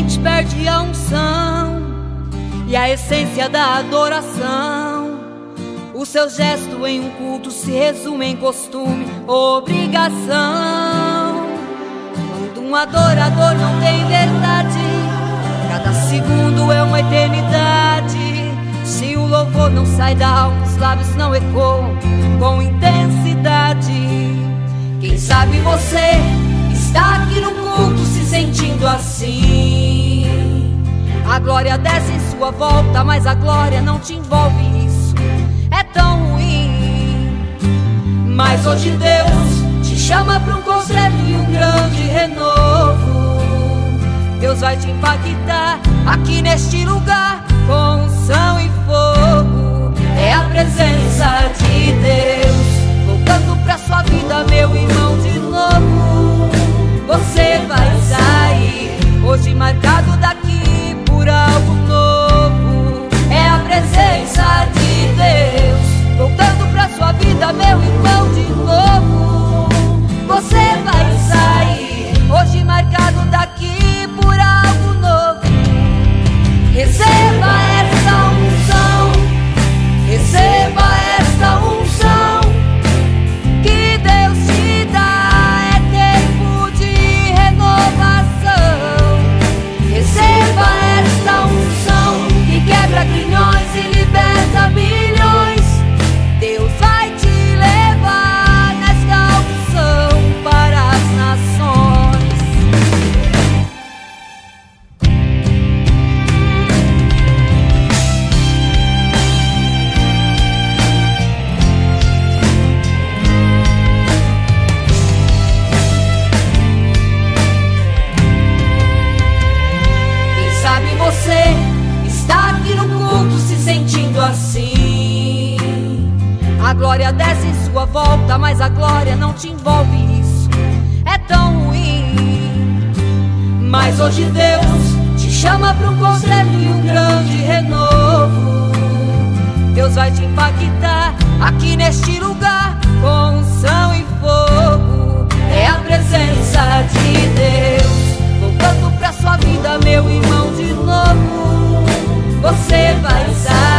mente perde a unção e a essência da adoração. O seu gesto em um culto se resume em costume, obrigação. Quando um adorador não tem verdade, cada segundo é uma eternidade. Se o louvor não sai da alma, os lábios não ecoam com intensidade. Quem sabe você está aqui no culto se sentindo assim. A glória desce em sua volta, mas a glória não te envolve. Isso é tão ruim. Mas hoje Deus te chama para um concerto e um grande renovo. Deus vai te impactar aqui neste lugar com unção e fogo. É a presença de Deus voltando pra sua vida, meu irmão, de novo. Você vai sair hoje marcado daqui por algo novo. É a presença de Deus voltando pra sua vida, meu irmão, de novo. Você vai sair hoje marcado daqui por algo novo. Receba essa unção, receba esta unção que Deus te dá. É tempo de renovação. Receba esta unção que quebra grilhões e liberta milhões. Deus vai te levar nesta unção para as nações. Você está aqui no culto se sentindo assim. A glória desce em sua volta, mas a glória não te envolve. Isso é tão ruim. Mas hoje Deus te chama para um concerto e um grande renovo. Deus vai te impactar aqui neste lugar com unção e fogo. É a presença de Deus voltando pra sua vida, meu irmão, de novo. Você vai sair